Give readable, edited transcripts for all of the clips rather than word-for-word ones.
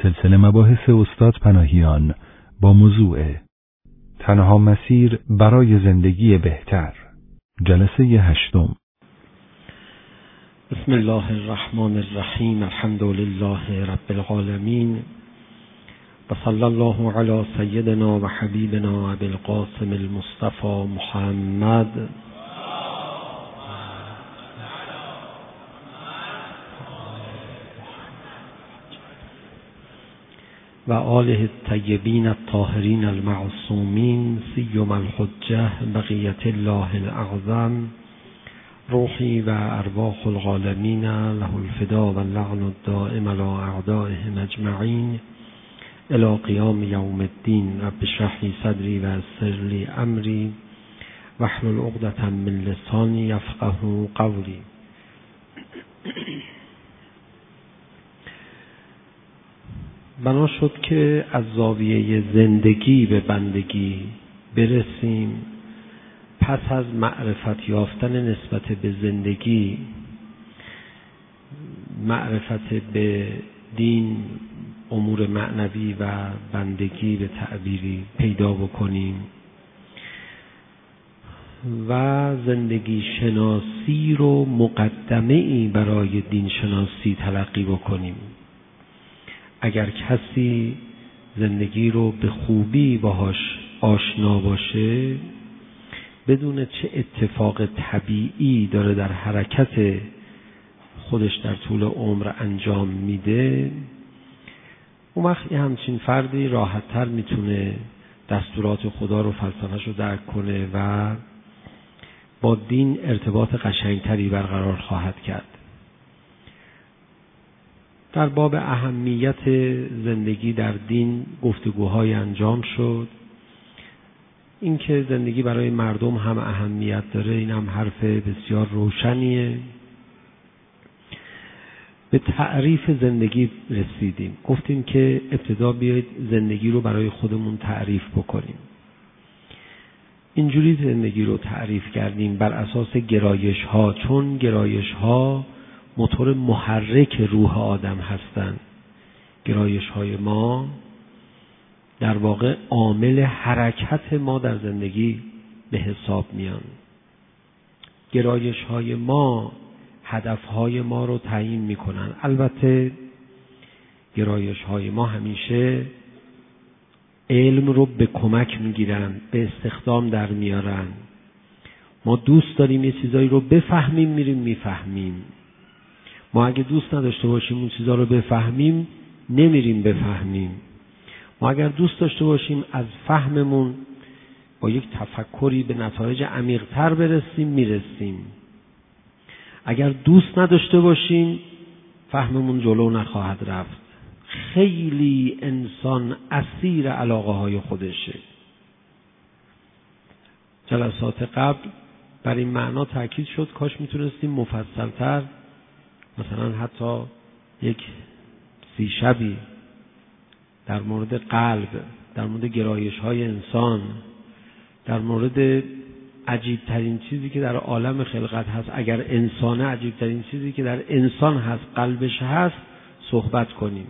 سلسله مباحث استاد پناهیان با موضوع تنها مسیر برای زندگی بهتر، جلسه 8. بسم الله الرحمن الرحیم. الحمد لله رب العالمین و صلی الله علی سیدنا و حبیبنا ابی القاسم المصطفى محمد و آله الطیبین الطاهرین المعصومین سیما الحجة بقیة الله الاعظم روحی و ارواح العالمین له الفدا و اللعن الدائم علی اعدائهم اجمعین الی قیام یوم الدین. رب اشرح لی صدری و یسر لی امری واحلل عقدة من لسانی یفقهوا قولی. بنا شد که از زاویه زندگی به بندگی برسیم. پس از معرفت یافتن نسبت به زندگی، معرفت به دین، امور معنوی و بندگی به تعبیری پیدا بکنیم و زندگی شناسی رو مقدمه‌ای برای دین شناسی تلقی بکنیم. اگر کسی زندگی رو به خوبی باهاش آشنا باشه، بدون چه اتفاق طبیعی داره در حرکت خودش در طول عمر انجام میده، اون وقت همچین فردی راحت‌تر میتونه دستورات خدا رو، فلسفه‌ش رو درک کنه و با دین ارتباط قشنگتری برقرار خواهد کرد. در باب اهمیت زندگی در دین گفتگوهای انجام شد. این که زندگی برای مردم هم اهمیت داره، این هم حرف بسیار روشنیه. به تعریف زندگی رسیدیم. گفتیم که ابتدا بیایید زندگی رو برای خودمون تعریف بکنیم. اینجوری زندگی رو تعریف کردیم بر اساس گرایش ها، چون گرایش ها موتور محرک روح آدم هستند. گرایش های ما در واقع عامل حرکت ما در زندگی به حساب میان. گرایش های ما هدف های ما رو تعیین میکنن. البته گرایش های ما همیشه علم رو به کمک میگیرن، به استخدام در میارن. ما دوست داریم یه چیزایی رو بفهمیم، میریم میفهمیم. ما اگه دوست نداشته باشیم اون چیزا رو بفهمیم، نمیریم بفهمیم. ما اگر دوست داشته باشیم از فهممون با یک تفکری به نتایج عمیق‌تر برسیم، میرسیم. اگر دوست نداشته باشیم فهممون جلو نخواهد رفت. خیلی انسان اسیر علاقه های خودشه. جلسات قبل بر این معنا تاکید شد، کاش میتونستیم مفصل‌تر، مثلا حتی یک 30 شبی در مورد قلب، در مورد گرایش های انسان، در مورد عجیب ترین چیزی که در عالم خلقت هست، اگر انسانه عجیب ترین چیزی که در انسان هست قلبش هست، صحبت کنیم.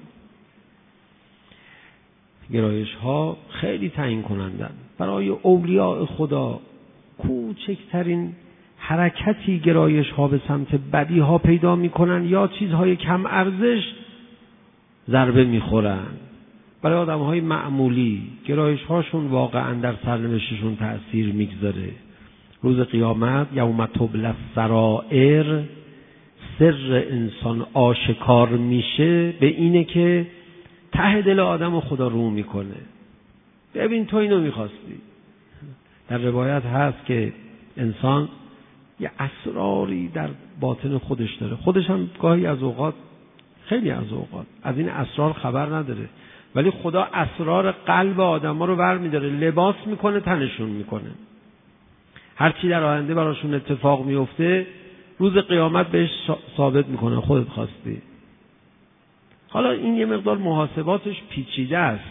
گرایش ها خیلی تعیین کنندن. برای اولیاء خدا کوچکترین حرکتی گرایش ها به سمت بدی ها پیدا میکنن یا چیزهای کم ارزش ضربه میخورن. برای آدم های معمولی گرایش هاشون واقعا در سرنوشتشون تأثیر میگذاره. روز قیامت یوم تبلی السرائر، سر انسان آشکار میشه به اینه که ته دل آدم خدا رو میکنه. ببین تو اینو میخواستی. در روایت هست که انسان یه اسراری در باطن خودش داره. خودش هم گاهی از اوقات، خیلی از اوقات از این اسرار خبر نداره، ولی خدا اسرار قلب آدم‌ها رو برمی‌داره، لباس میکنه، تنشون میکنه. هر چی در آینده براشون اتفاق میفته روز قیامت بهش ثابت میکنه خودت خواستی. حالا این یه مقدار محاسباتش پیچیده است،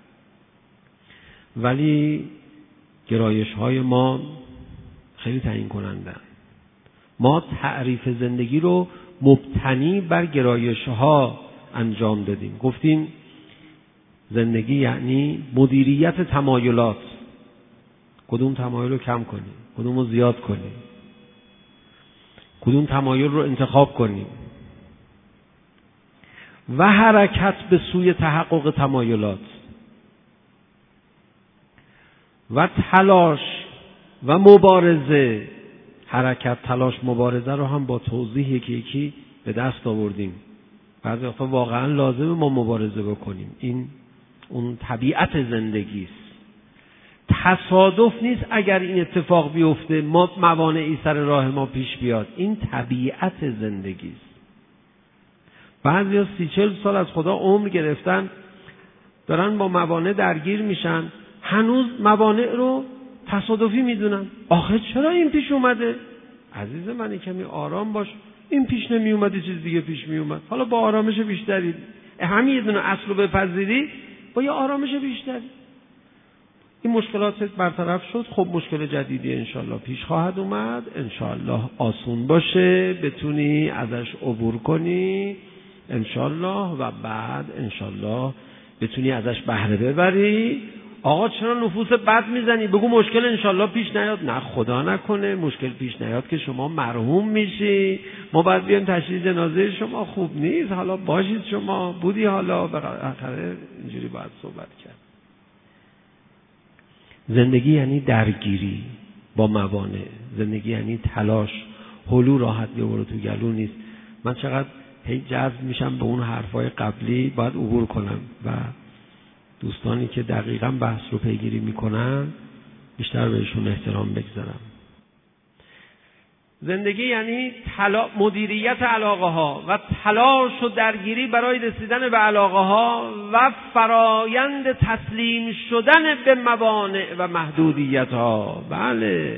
ولی گرایش‌های ما خیلی تعیین کنندن. ما تعریف زندگی رو مبتنی بر گرایش‌ها انجام دادیم. گفتیم زندگی یعنی مدیریت تمایلات. کدوم تمایل رو کم کنیم، کدوم رو زیاد کنیم، کدوم تمایل رو انتخاب کنیم و حرکت به سوی تحقق تمایلات و تلاش و مبارزه. حرکت، تلاش، مبارزه رو هم با توضیح یکی به دست آوردیم. بعضی وقتا واقعا لازمه ما مبارزه بکنیم. این اون طبیعت زندگی است. تصادف نیست اگر این اتفاق بیفته ما موانعی سر راه ما پیش بیاد. این طبیعت زندگی است. بعضیا 30-40 سال از خدا عمر گرفتن، دارن با موانع درگیر میشن، هنوز موانع رو تصادفی میدونن. آخه چرا این پیش اومده؟ عزیز من کمی آرام باش. این پیش نمی اومده چیز دیگه پیش می اومد. حالا با آرامش بیشتری، همین یه دونه اصل رو بپذیری، با یه آرامش بیشتری این مشکلات برطرف شد. خب مشکل جدیدی انشالله پیش خواهد اومد، انشالله آسون باشه، بتونی ازش عبور کنی انشالله و بعد انشالله بتونی ازش بهره ببری. آقا چرا نفوس بد میزنی؟ بگو مشکل انشالله پیش نیاد. نه خدا نکنه مشکل پیش نیاد که شما مرحوم میشی، ما باید بیایم تشییع جنازه شما. خوب نیست، حالا باشید شما بودی، حالا بالاخره اینجوری باید صحبت کرد. زندگی یعنی درگیری با موانع. زندگی یعنی تلاش. هلو راحت بیاره تو گلو نیست. من چقدر هی جذب میشم به اون حرفای قبلی، باید عبور کنم و دوستانی که دقیقاً بحث رو پیگیری میکنن بیشتر بهشون احترام بگذارم. زندگی یعنی مدیریت علاقه ها و تلاش و درگیری برای رسیدن به علاقه ها و فرایند تسلیم شدن به موانع و محدودیت ها. بله،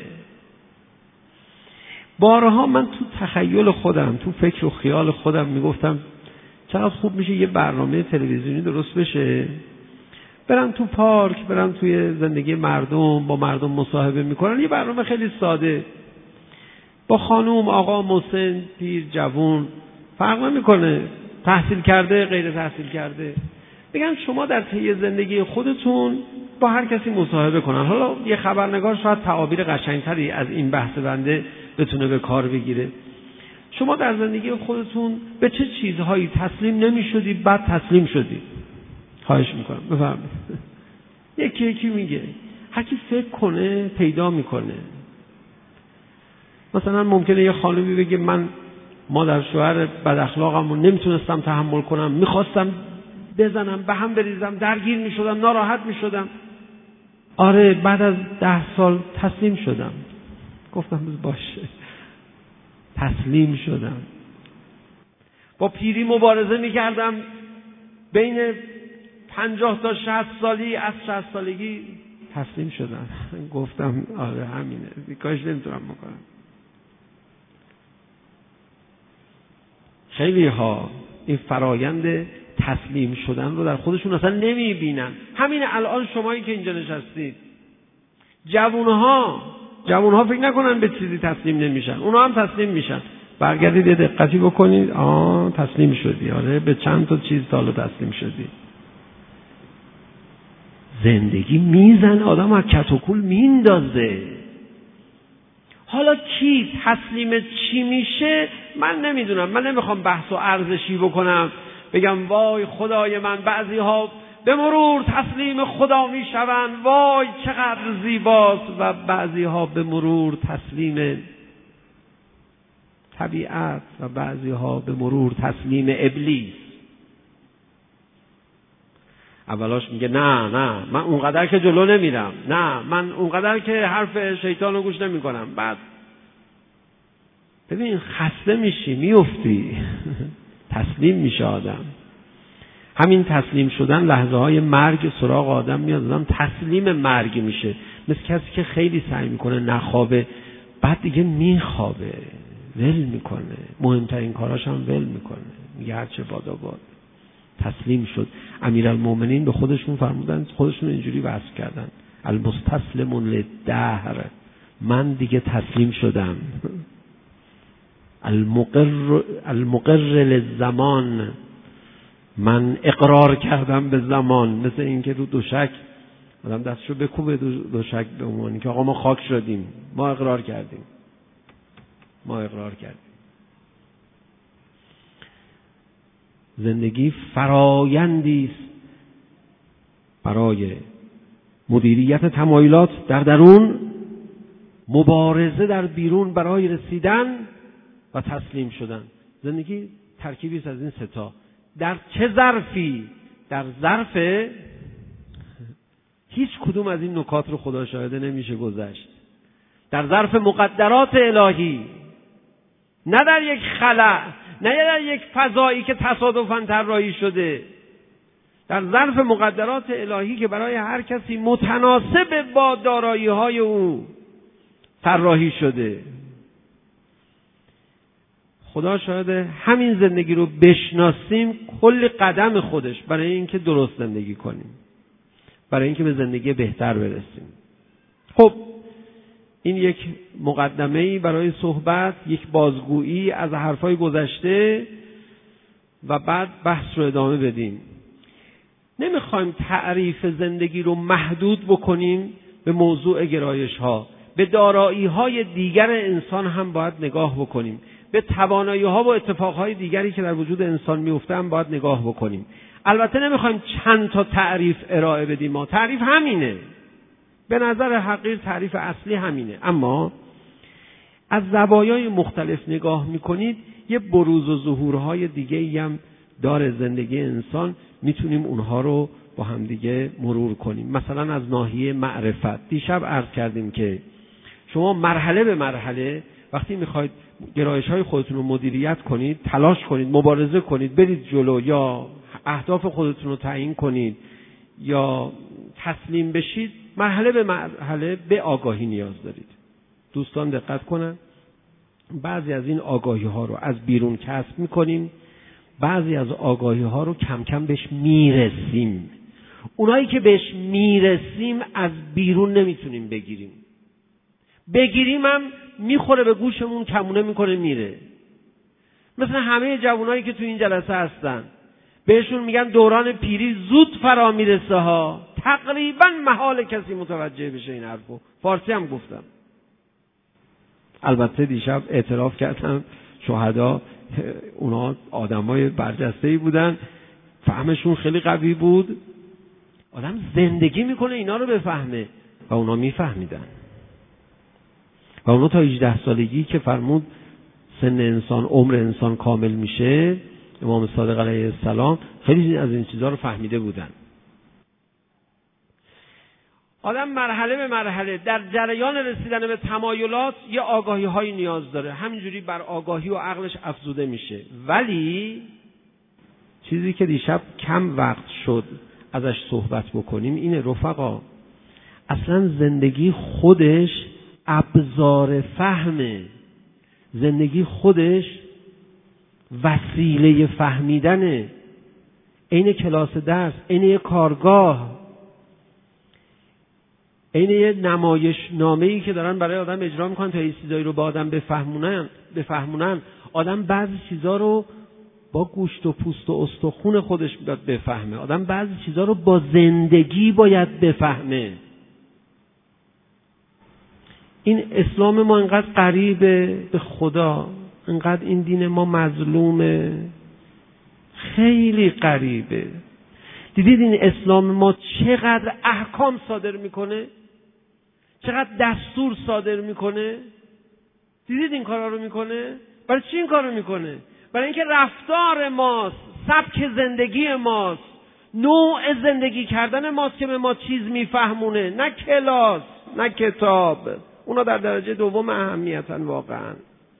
بارها من تو تخیل خودم، تو فکر و خیال خودم میگفتم چقدر خوب میشه یه برنامه تلویزیونی درست بشه، برن تو پارک، برن توی زندگی مردم، با مردم مصاحبه میکنن. یه برنامه خیلی ساده، با خانوم، آقا، مسن، پیر، جوون، فرق نمیکنه، تحصیل کرده، غیر تحصیل کرده. بگن شما در طی زندگی خودتون با هر کسی مصاحبه کنن. حالا یه خبرنگار شاید تعابیر قشنگتری از این بحث بنده بتونه به کار بگیره. شما در زندگی خودتون به چه چیزهایی تسلیم نمی‌شدی بعد تسلیم شدی؟ خواهش میکنم بفرمایید. یکی میگه، هر کی فکر کنه پیدا میکنه. مثلا ممکنه یه خانمی بگه من مادر شوهر بد اخلاقمو نمیتونستم تحمل کنم، میخواستم بزنم، به هم بریزم، درگیر میشدم، ناراحت میشدم. آره بعد از 10 سال تسلیم شدم. گفتم باشه، تسلیم شدم. با پیری مبارزه میکردم، بین 50 تا 60 سالی، از 60 سالگی تسلیم شدم. گفتم آره همینه، کاش نمیتونم بکنم. خیلی ها این فرایند تسلیم شدن رو در خودشون اصلا نمیبینن. همین الان شمایی که اینجا نشستید، جوانها فکر نکنن به چیزی تسلیم نمیشن، اونا هم تسلیم میشن. برگردید یه دقتی بکنید، تسلیم شدی، آره به چند تا چیز تا حالا تسلیم شدی. زندگی میزن آدم از کت و کول میندازه. حالا کی تسلیم چی میشه من نمیدونم. من نمیخوام بحث و ارزشی بکنم بگم وای خدای من بعضی ها به مرور تسلیم خدا میشوند، وای چقدر زیباست، و بعضی ها به مرور تسلیم طبیعت و بعضی ها به مرور تسلیم ابلیس. اولاش میگه نه من اونقدر که جلو نمیرم، نه من اونقدر که حرف شیطان رو گوش نمی کنم. بعد ببین خسته میشی، میفتی. تسلیم میشه آدم. همین تسلیم شدن لحظه های مرگ سراغ آدم میاد، آدم تسلیم مرگ میشه. مثل کسی که خیلی سعی میکنه نخوابه، بعد دیگه میخوابه، ول میکنه، مهمترین کاراش هم ول میکنه، میگه هرچه بادا باد. تسلیم شد. امیرالمومنین به خودشون فرمودن، خودشون اینجوری وصف کردن، المستسلم للدهر، من دیگه تسلیم شدم. المقر للزمان، من اقرار کردم به زمان، مثل اینکه رو دوشک آدم دستشو بکوبه دوشک به عنوان که آقا ما خاک شدیم، ما اقرار کردیم. زندگی فرایندی است برای مدیریت تمایلات در درون، مبارزه در بیرون برای رسیدن و تسلیم شدن. زندگی ترکیبی است از این سه تا. در چه ظرفی؟ در ظرف هیچ کدوم از این نکات رو خدا شاهده نمیشه گذشت. در ظرف مقدرات الهی، نه در یک خلأ، نه در یک فضایی که تصادفاً طراحی شده، در ظرف مقدرات الهی که برای هر کسی متناسب با دارایی‌های او طراحی شده. خدا شاهده همین زندگی رو بشناسیم کل قدم خودش برای اینکه درست زندگی کنیم، برای اینکه به زندگی بهتر برسیم. خب این یک مقدمه‌ای برای صحبت، یک بازگویی از حرفای گذشته و بعد بحث رو ادامه بدیم. نمیخوایم تعریف زندگی رو محدود بکنیم به موضوع گرایش‌ها. به دارایی‌های دیگر انسان هم باید نگاه بکنیم. به توانایی‌ها و اتفاقهای دیگری که در وجود انسان میفته هم باید نگاه بکنیم. البته نمیخوایم چند تا تعریف ارائه بدیم. ما تعریف همینه. به نظر حقیر تعریف اصلی همینه. اما از زوایای مختلف نگاه میکنید یه بروز و ظهورهای دیگه‌ای هم داره زندگی انسان. میتونیم اونها رو با هم دیگه مرور کنیم. مثلا از ناحیه معرفت. دیشب عرض کردیم که شما مرحله به مرحله وقتی میخواید گرایش‌های خودتون رو مدیریت کنید، تلاش کنید، مبارزه کنید، برید جلو، یا اهداف خودتون رو تعیین کنید یا تسلیم بشید، مرحله به مرحله به آگاهی نیاز دارید. دوستان دقت کنن، بعضی از این آگاهی‌ها رو از بیرون کسب می‌کنیم، بعضی از آگاهی‌ها رو کم کم بهش میرسیم. اونایی که بهش میرسیم از بیرون نمیتونیم بگیریم هم میخوره به گوشمون، کمونه میکنه میره. مثل همه جوانایی که تو این جلسه هستن، بهشون میگن دوران پیری زود فرا میرسه ها، تقریبا محال کسی متوجه بشه این حرفو. فارسی هم گفتم. البته دیشب اعتراف کردم شهدا اونا آدمای برجسته‌ای بودن، فهمشون خیلی قوی بود. آدم زندگی میکنه اینا رو بفهمه و اونا میفهمیدن. و اونا تا 18 سالگی که فرمود سن انسان، عمر انسان کامل میشه، امام صادق علیه السلام خیلی از این چیزها رو فهمیده بودن. آدم مرحله به مرحله در جریان رسیدن به تمایلات یه آگاهی هایی نیاز داره، همینجوری بر آگاهی و عقلش افزوده میشه. ولی چیزی که دیشب کم وقت شد ازش صحبت بکنیم اینه رفقا، اصلا زندگی خودش ابزار فهمه. زندگی خودش وسیله فهمیدنه. عین کلاس درس، عین یه کارگاه، عین یه نمایش نامه‌ای که دارن برای آدم اجرا میکنن تا یه چیزایی رو با آدم بفهمونن. آدم بعضی چیزا رو با گوشت و پوست و استخون خودش باید بفهمه. آدم بعضی چیزا رو با زندگی باید بفهمه. این اسلام ما انقدر قریبه به خدا، انقدر این دین ما مظلومه، خیلی قریبه. دیدید این اسلام ما چقدر احکام صادر میکنه، چقدر دستور صادر میکنه؟ دیدید این کارا رو میکنه؟ برای چی این کارو میکنه؟ برای اینکه رفتار ماست، سبک زندگی ماست، نوع زندگی کردن ماست که به ما چیز میفهمونه، نه کلاس، نه کتاب. اونا در درجه دوم اهمیتن. واقعا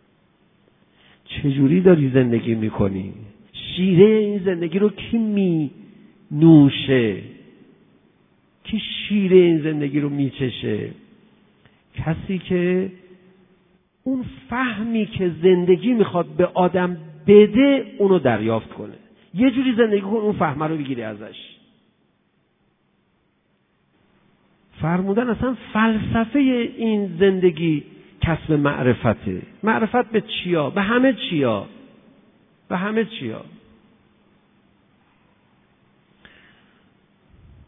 چجوری داری زندگی میکنی؟ شیره این زندگی رو کی می نوشه؟ کی شیره این زندگی رو میچشه؟ کسی که اون فهمی که زندگی میخواد به آدم بده اونو دریافت کنه. یه جوری زندگی کن اون فهمه رو بگیری ازش. فرمودن اصلا فلسفه این زندگی کسب معرفته. معرفت به چیا؟ به همه چیا.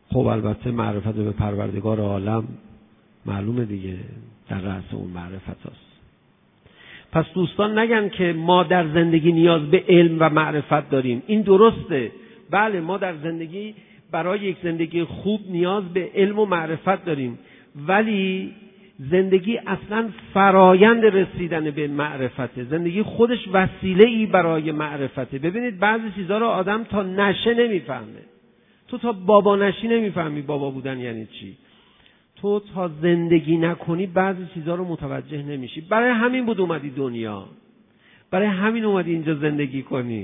خب البته معرفت به پروردگار عالم معلومه دیگه، در رأس اون معرفت هست. پس دوستان نگن که ما در زندگی نیاز به علم و معرفت داریم. این درسته، بله ما در زندگی برای یک زندگی خوب نیاز به علم و معرفت داریم، ولی زندگی اصلا فرایند رسیدن به معرفته. زندگی خودش وسیله‌ای برای معرفته. ببینید بعضی چیزها رو آدم تا نشه نمیفهمه. تو تا بابا نشی نمیفهمی بابا بودن یعنی چی. تو تا زندگی نکنی بعضی چیزها رو متوجه نمیشی. برای همین بود اومدی دنیا، برای همین اومدی اینجا زندگی کنی.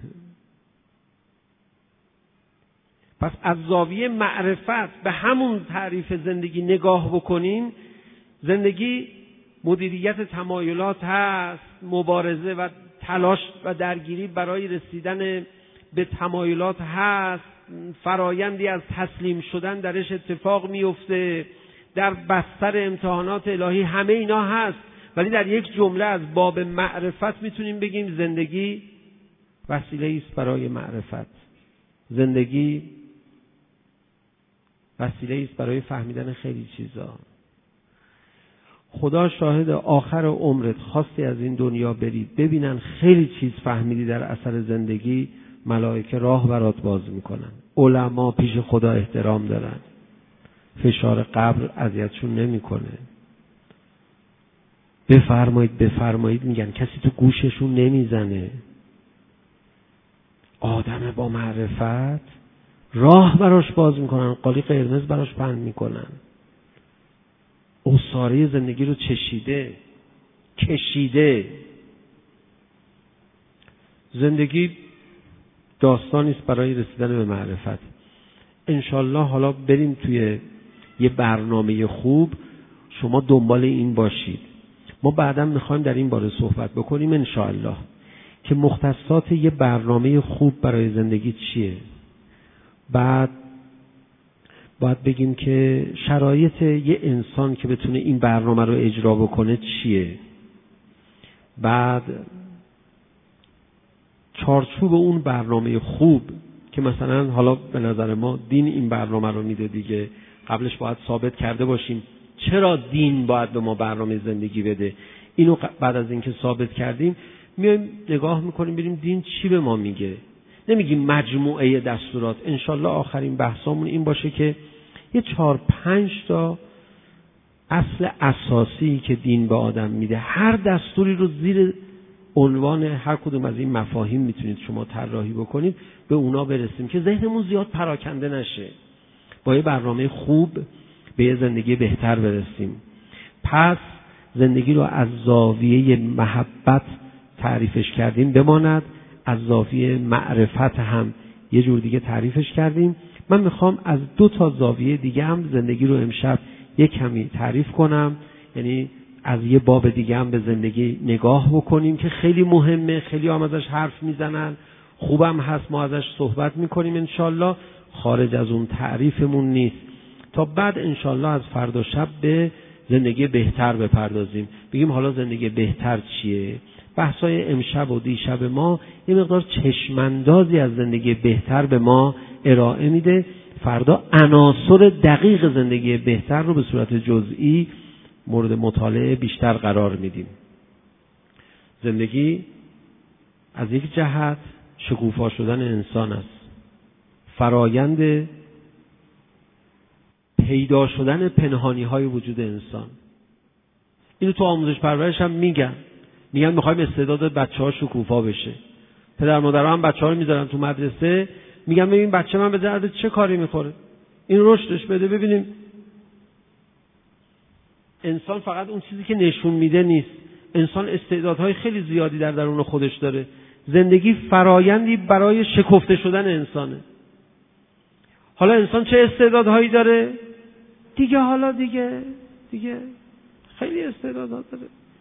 پس از زاویه معرفت به همون تعریف زندگی نگاه بکنین. زندگی مدیریت تمایلات هست، مبارزه و تلاش و درگیری برای رسیدن به تمایلات هست، فرایندی از تسلیم شدن درش اتفاق میفته، در بستر امتحانات الهی همه اینا هست. ولی در یک جمله از باب معرفت میتونیم بگیم زندگی وسیله است برای معرفت. زندگی وسیله است برای فهمیدن خیلی چیزا. خدا شاهد، آخر عمرت خواستی از این دنیا بری ببینن خیلی چیز فهمیدی در اثر زندگی، ملائکه راه برات باز میکنن، علما پیش خدا احترام دارن، فشار قبر اذیتشون نمیکنه. بفرمایید میگن، کسی تو گوششون نمیزنه. آدم با معرفت راه براش باز میکنن، قالی قرمز براش پهن میکنن. عصاره زندگی رو کشیده. زندگی داستانی است برای رسیدن به معرفت. انشالله حالا بریم توی یه برنامه خوب، شما دنبال این باشید. ما بعداً میخوایم در این باره صحبت بکنیم انشالله که مختصات یه برنامه خوب برای زندگی چیه. بعد باید بگیم که شرایط یه انسان که بتونه این برنامه رو اجرا بکنه چیه. بعد چارچوب اون برنامه خوب که مثلا حالا به نظر ما دین این برنامه رو میده دیگه، قبلش باید ثابت کرده باشیم چرا دین باید به ما برنامه زندگی بده. اینو بعد از اینکه ثابت کردیم میایم نگاه میکنیم ببینیم دین چی به ما میگه. نمیگیم مجموعه دستورات. انشالله آخرین بحثمون این باشه که یه 4-5 تا اصل اساسی که دین به آدم میده، هر دستوری رو زیر عنوان هر کدوم از این مفاهیم میتونید شما طراحی بکنید، به اونا برسیم که ذهنمون زیاد پراکنده نشه، با یه برنامه خوب به یه زندگی بهتر برسیم. پس زندگی رو از زاویه محبت تعریفش کردیم بماند، از زاویه معرفت هم یه جور دیگه تعریفش کردیم. من میخوام از 2 تا زاویه دیگه هم زندگی رو امشب یک کمی تعریف کنم، یعنی از یه باب دیگه هم به زندگی نگاه بکنیم که خیلی مهمه، خیلی هم ازش حرف میزنن، خوبم هست، ما ازش صحبت میکنیم انشالله، خارج از اون تعریفمون نیست. تا بعد انشالله از فردا شب به زندگی بهتر بپردازیم، بگیم حالا زندگی بهتر چیه. بحثای امشب و دیشب ما یه مقدار چشماندازی از زندگی بهتر به ما ارائه میده. فردا عناصر دقیق زندگی بهتر رو به صورت جزئی مورد مطالعه بیشتر قرار میدیم. زندگی از یک جهت شکوفا شدن انسان است، فرایند پیدا شدن پنهانی های وجود انسان. اینو تو آموزش پرورش هم میگن میخوایم استعداد بچه‌ها شکوفا بشه. پدر مادرها هم بچه‌ها رو میذارن تو مدرسه، میگن ببین بچه من به درد چه کاری میخوره، این رشدش بده ببینیم. انسان فقط اون چیزی که نشون میده نیست، انسان استعدادهای خیلی زیادی در درون خودش داره. زندگی فرایندی برای شکفته شدن انسانه. حالا انسان چه استعدادهایی داره؟ دیگه خیلی استعدادها داره.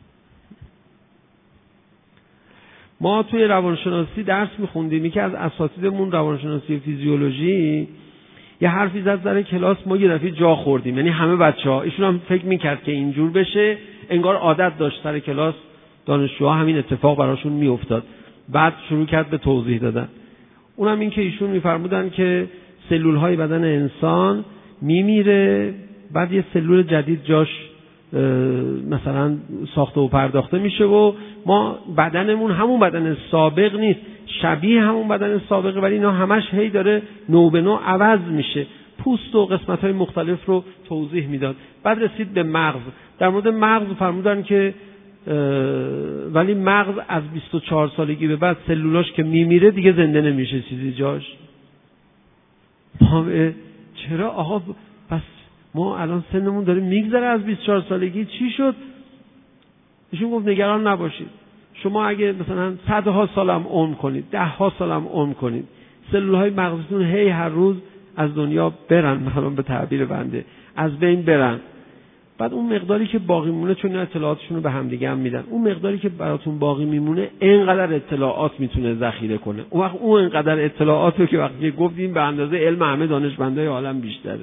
ما توی روانشناسی درس میخوندیم، یکی از اساتیدمون روانشناسی فیزیولوژی یه حرفی زد در کلاس، ما یه دفعه جا خوردیم، یعنی همه بچه‌ها، ایشون هم فکر میکرد که اینجور بشه، انگار عادت داشت سر کلاس دانشجوها همین اتفاق براشون میافتاد. بعد شروع کرد به توضیح دادن. اونم این که ایشون میفرمودن که سلولهای بدن انسان میمیره، بعد یه سلول جدید جاش مثلا ساخته و پرداخته میشه و ما بدنمون همون بدن سابق نیست، شبیه همون بدن سابقه، ولی اینا همش هی داره نو به نو عوض میشه. پوست و قسمت‌های مختلف رو توضیح میداد. بعد رسید به مغز. در مورد مغز فرمودن که ولی مغز از 24 سالگی به بعد سلولاش که میمیره دیگه زنده نمیشه چیزی جاش. چرا آقا پس ما الان سنمون داره میگذره از 24 سالگی، چی شد؟ ایشون گفت نگران نباشید، شما اگه مثلا صدها سالم عمر کنید، دهها سالم عمر کنید، سلولهای مغزتون هی هر روز از دنیا برن، مثلا به تعبیر بنده از بین برن، بعد اون مقداری که باقی میمونه، چون اطلاعاتشون رو به هم دیگه هم میدن، اون مقداری که براتون باقی میمونه اینقدر اطلاعات میتونه ذخیره کنه. اون وقت اون اینقدر اطلاعات رو که وقتی گفتیم به اندازه علم همه دانشمندای عالم بیشتره.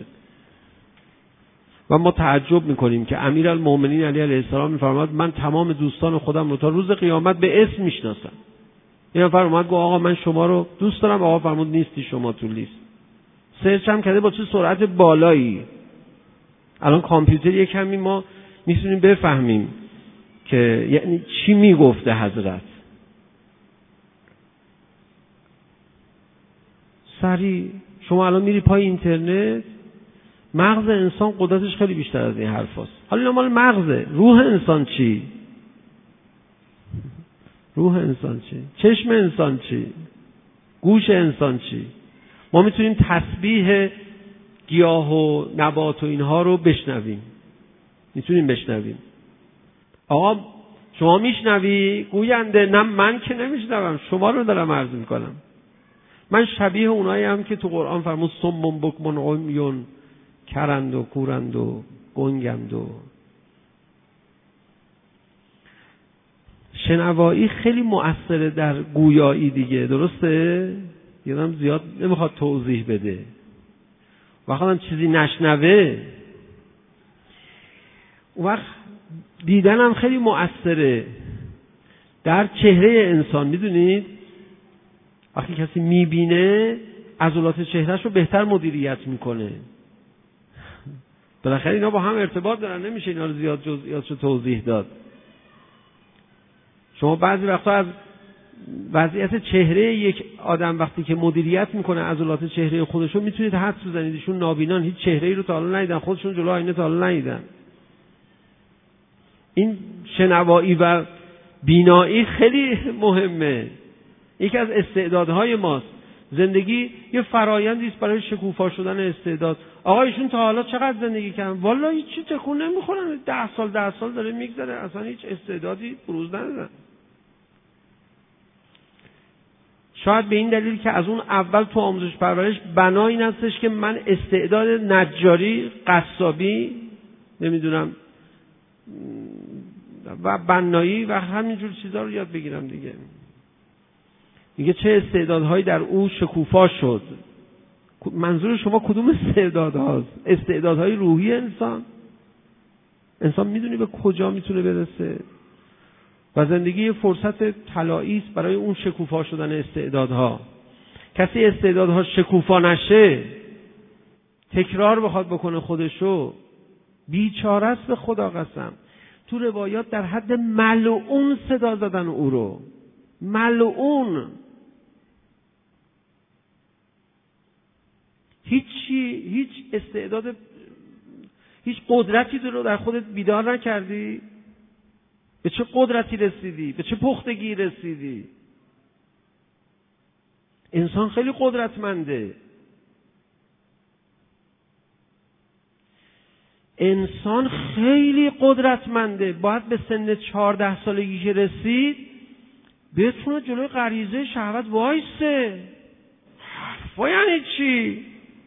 و ما تعجب میکنیم که امیرالمومنین علی علیه السلام میفرماد من تمام دوستان خودم رو تا روز قیامت به اسم میشناسم. یه نفر اومد گفت آقا من شما رو دوست دارم، آقا فرمود نیستی شما تو لیست. سرچ هم کرده با چه سرعت بالایی. الان کامپیوتر یک کمی ما میتونیم بفهمیم که یعنی چی میگفته حضرت. سریع شما الان میری پای اینترنت، مغز انسان قدرتش خیلی بیشتر از این حرف هست. حالا مال مغزه، روح انسان چی؟ روح انسان چی؟ چشم انسان چی؟ گوش انسان چی؟ ما میتونیم تسبیح گیاه و نبات و اینها رو بشنویم، میتونیم بشنویم. آقا شما میشنوی گوینده؟ نه من که نمیشنوم، شما رو دارم عرض میکنم. من شبیه اونایی هم که تو قرآن فرمود صم بکم عمیون، کرند و کورند و گنگند و شنوایی خیلی مؤثره در گویایی دیگه، درسته؟ یادم زیاد نمیخواد توضیح بده. وقتی هم چیزی نشنوه، اون وقت دیدن هم خیلی مؤثره در چهره انسان. میدونید وقتی کسی میبینه عضلات چهرهش رو بهتر مدیریت میکنه. بالاخره اینا با هم ارتباط دارن، نمیشه اینا رو زیاد جزئیاتش رو توضیح داد. شما بعضی وقتا از وضعیت چهره یک آدم وقتی که مدیریت میکنه عضلات چهره خودش رو میتونید حدس بزنید ایشون نابینان، هیچ چهره‌ای رو تا حالا ندیدن، خودشون جلو آینه تا حالا ندیدن. این شنوایی و بینایی خیلی مهمه، یکی از استعدادهای ماست. زندگی یه فرایندی است برای شکوفا شدن استعداد. آقا ایشون تا حالا چقدر زندگی کردن؟ والا هیچی تکون نمیخورن، 10 سال داره میگذره، اصلا هیچ استعدادی بروز ندادن. شاید به این دلیل که از اون اول تو آموزش پرورش بنا این هستش که من استعداد نجاری، قصابی، نمیدونم و بنایی و همینجور چیزا رو یاد بگیرم دیگه. میگه چه استعدادهایی در او شکوفا شد. منظور شما کدوم استعدادهاست؟ استعدادهای روحی انسان میدونی به کجا میتونه برسه؟ و زندگی فرصت طلایی است برای اون شکوفا شدن استعدادها. کسی استعدادها شکوفا نشه، تکرار بخواد بکنه خودشو، بیچاره است به خدا قسم. تو روایات در حد ملعون صدا زدن او رو، ملعون. هیچ استعداد، هیچ قدرتی رو در خودت بیدار نکردی؟ به چه قدرتی رسیدی؟ به چه پختگی رسیدی؟ انسان خیلی قدرتمنده. انسان خیلی قدرتمنده. باید به سن 14 سالگی که رسید بتونه جلوی غریزه شهوت وایسه. حرفا یعنی چی؟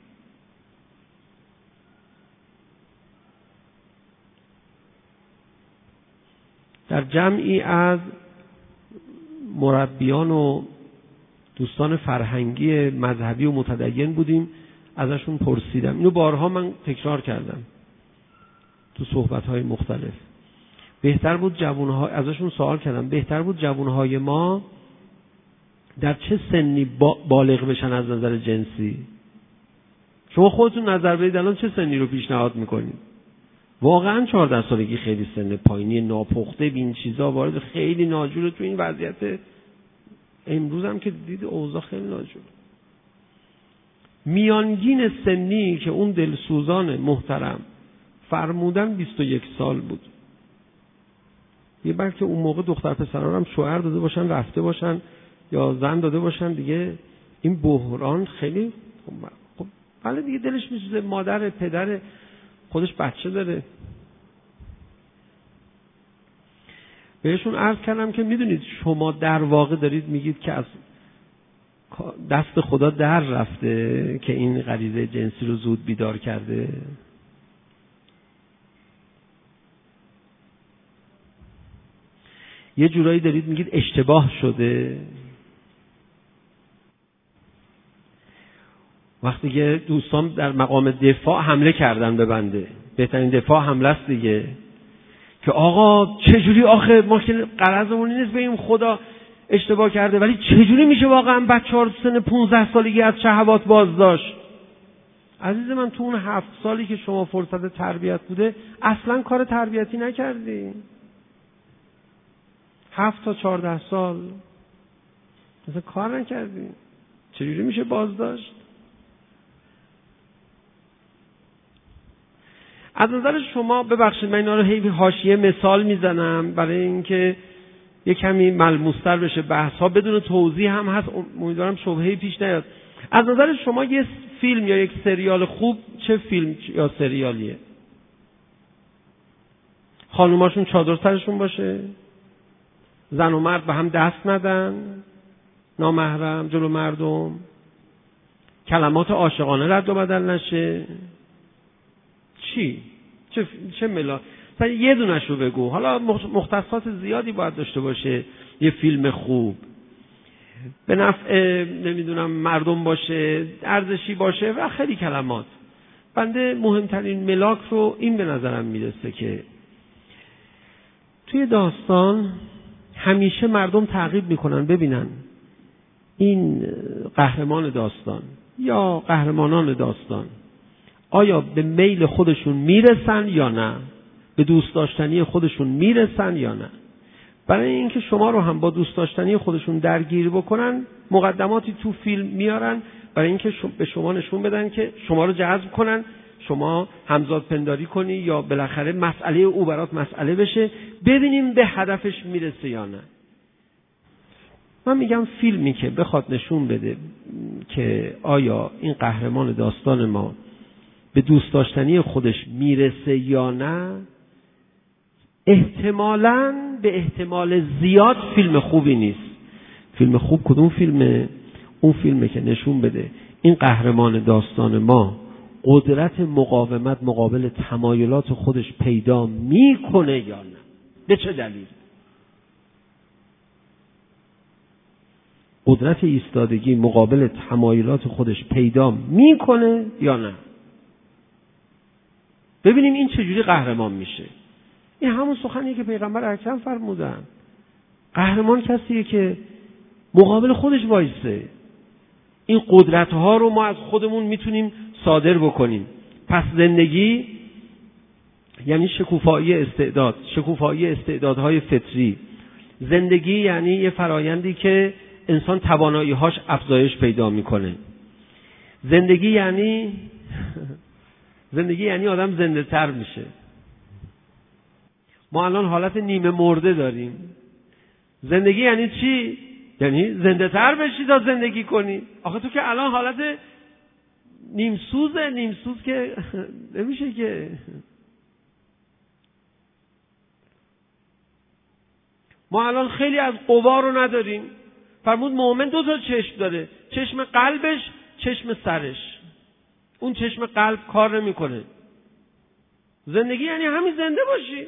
در جمعی از مربیان و دوستان فرهنگی مذهبی و متدین بودیم، ازشون پرسیدم، اینو بارها من تکرار کردم تو صحبت‌های مختلف، بهتر بود جوان‌ها، ازشون سوال کردم بهتر بود جوان‌های ما در چه سنی بالغ بشن از نظر جنسی؟ شما خودتون نظر بدید الان چه سنی رو پیشنهاد میکنید؟ واقعا 14 سالگی خیلی سن پایینی، ناپخته به این چیزا وارد، خیلی ناجوره تو این وضعیت. امروز هم که دید اوضاع خیلی ناجوره. میانگین سنی که اون دلسوزان محترم فرمودن 21 سال بود. یه بلکه اون موقع دختر پسران هم شوهر داده باشن رفته باشن یا زن داده باشن دیگه، این بحران خیلی خب بله دیگه دلش میسوزه، مادر پدر خودش بچه داره. بهشون عرض کردم که میدونید شما در واقع دارید میگید که از دست خدا در رفته که این غریزه جنسی رو زود بیدار کرده. یه جورایی دارید میگید اشتباه شده. وقتی که دوستان در مقام دفاع حمله کردن به بنده، بهترین دفاع حمله است دیگه، که آقا چجوری آخه ما که غرضمون نیست بگیم خدا اشتباه کرده، ولی چجوری میشه واقعا بچه‌ها رو سن 15 سالگی از شهوات بازداشت؟ عزیز من تو اون 7 سالی که شما فرصت تربیت بوده اصلا کار تربیتی نکردی. 7 تا 14 سال مثلا کار نکردی، چجوری میشه بازداشت؟ از نظر شما، ببخشید من اینا رو هی حاشیه مثال میزنم برای اینکه یه کمی ملموس‌تر بشه بحث ها، بدون توضیح هم هست، امیدوارم شبهه‌ای پیش نیاد. از نظر شما یه فیلم یا یک سریال خوب چه فیلم یا سریالیه؟ خانوماشون چادر سرشون باشه، زن و مرد به هم دست ندن، نامحرم جلو مردم، کلمات عاشقانه رد و بدل نشه. چی؟ چه ملا؟ مثلا یه دونش رو بگو. حالا مختصات زیادی باید داشته باشه یه فیلم خوب، به نفع نمیدونم مردم باشه، ارزشی باشه و خیلی کلمات. بنده مهمترین ملاک رو این به نظرم میرسه که توی داستان همیشه مردم تعقیب میکنن ببینن این قهرمان داستان یا قهرمانان داستان آیا به میل خودشون میرسن یا نه، به دوست داشتنی خودشون میرسن یا نه. برای اینکه شما رو هم با دوست داشتنی خودشون درگیر بکنن مقدماتی تو فیلم میارن، برای اینکه به شما نشون بدن که شما رو جذب کنن، شما همزاد پنداری کنی یا بالاخره مسئله او برات مسئله بشه، ببینیم به هدفش میرسه یا نه. من میگم فیلمی که بخواد نشون بده که آیا این قهرمان داستان ما به دوست داشتنی خودش میرسه یا نه، احتمالاً به احتمال زیاد فیلم خوبی نیست. فیلم خوب کدوم فیلمه؟ اون فیلمه که نشون بده این قهرمان داستان ما قدرت مقاومت مقابل تمایلات خودش پیدا میکنه یا نه، به چه دلیل. قدرت ایستادگی مقابل تمایلات خودش پیدا میکنه یا نه. ببینیم این چجوری قهرمان میشه. این همون سخنیه که پیغمبر اکرم فرمودن. قهرمان کسیه که مقابل خودش وایسه. این قدرت‌ها رو ما از خودمون میتونیم صادر بکنیم. پس زندگی یعنی شکوفایی استعداد، شکوفایی استعدادهای فطری. زندگی یعنی یه فرایندی که انسان توانایی‌هاش افزایش پیدا میکنه. زندگی یعنی آدم زنده تر میشه. ما الان حالت نیمه مرده داریم. زندگی یعنی چی؟ یعنی زنده تر بشی تا زندگی کنی. آخه تو که الان حالت نیمسوز که نمیشه که. ما الان خیلی از قوا رو نداریم. فرمود مؤمن 2 تا چشم داره، چشم قلبش، چشم سرش. اون چشم قلب کار نمیکنه. زندگی یعنی همین زنده باشی،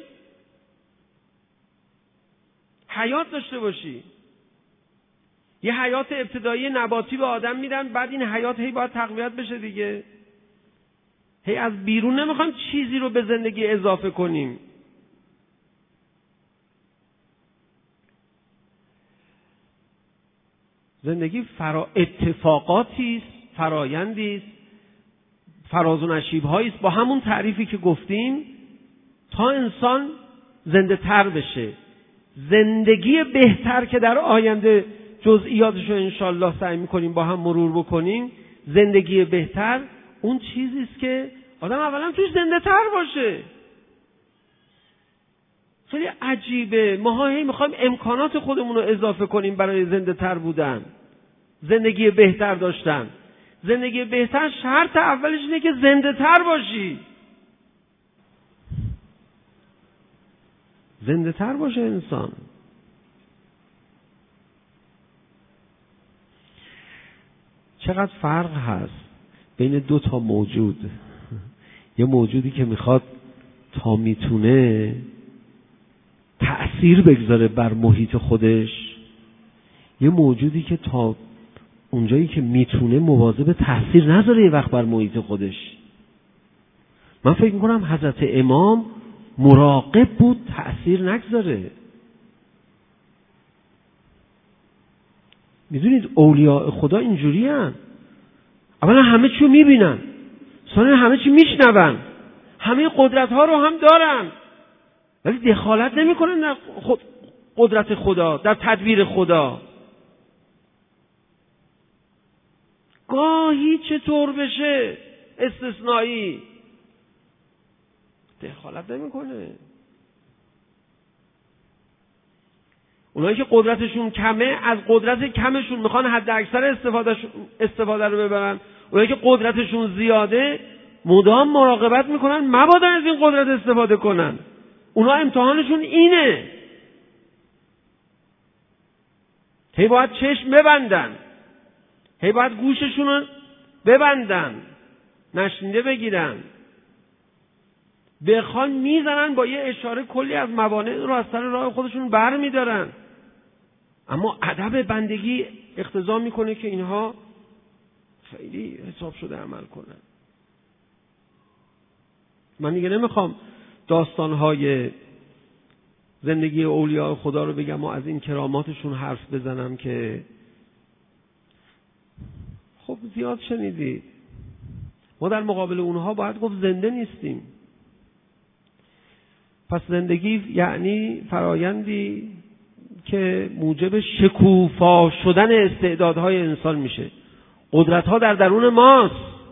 حیات داشته باشی. یه حیات ابتدایی نباتی به آدم میدن، بعد این حیات هی باید تقویت بشه دیگه. هی از بیرون نمیخوایم چیزی رو به زندگی اضافه کنیم. زندگی اتفاقاتی است، فرایندی است، فراز و نشیب‌هایی است با همون تعریفی که گفتیم تا انسان زنده تر بشه. زندگی بهتر که در آینده جزئیاتش رو انشالله سعی می‌کنیم با هم مرور بکنیم، زندگی بهتر اون چیزی است که آدم اولا توش زنده تر باشه. خیلی عجیبه، ما میخوایم امکانات خودمون رو اضافه کنیم برای زنده تر بودن، زندگی بهتر داشتن. زندگی بهتر شرط اولش اینه که زنده تر باشی، زنده تر باشه انسان. چقدر فرق هست بین دو تا موجود. یه موجودی که میخواد تا میتونه تأثیر بگذاره بر محیط خودش، یه موجودی که تا اونجایی که میتونه مواظب تأثیر نذاره یه وقت بر محیط خودش. من فکر میکنم حضرت امام مراقب بود تأثیر نگذاره. میدونید اولیاء خدا اینجوری هن. اولا همه چیو میبینن، ثانیا همه چی میشنون، همه قدرت ها رو هم دارن، ولی دخالت نمیکنن در قدرت خدا، در تدبیر خدا. گاهی چطور بشه استثنایی دخالت نمیکنه. اونایی که قدرتشون کمه از قدرت کمشون میخوان حد اکثر استفاده رو ببرن. اونایی که قدرتشون زیاده مدام مراقبت میکنن مبادا از این قدرت استفاده کنن. اونا امتحانشون اینه، هی باید چشم ببندن، هی باید گوششون رو ببندن، نشنیده بگیرن. بخوان میزنن با یه اشاره کلی از موانع رو از سر راه خودشون بر میدارن. اما ادب بندگی اقتضا میکنه که اینها خیلی حساب شده عمل کنن. من دیگه نمیخوام داستانهای زندگی اولیاء خدا رو بگم و از این کراماتشون حرف بزنم که خب زیاد شنیدید. ما در مقابل اونها باید گفت زنده نیستیم. پس زندگی یعنی فرایندی که موجب شکوفا شدن استعدادهای انسان میشه. قدرت‌ها در درون ماست،